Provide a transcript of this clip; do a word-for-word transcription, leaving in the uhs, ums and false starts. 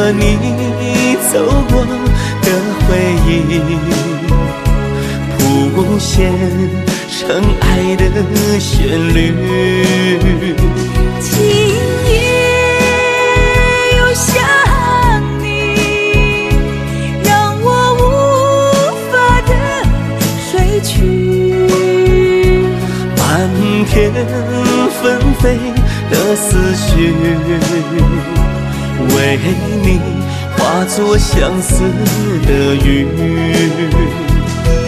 和你走过的回忆，谱写成爱的旋律。 今夜又想你，让我无法的睡去。 漫天纷飞的思绪，为你化作相思的雨。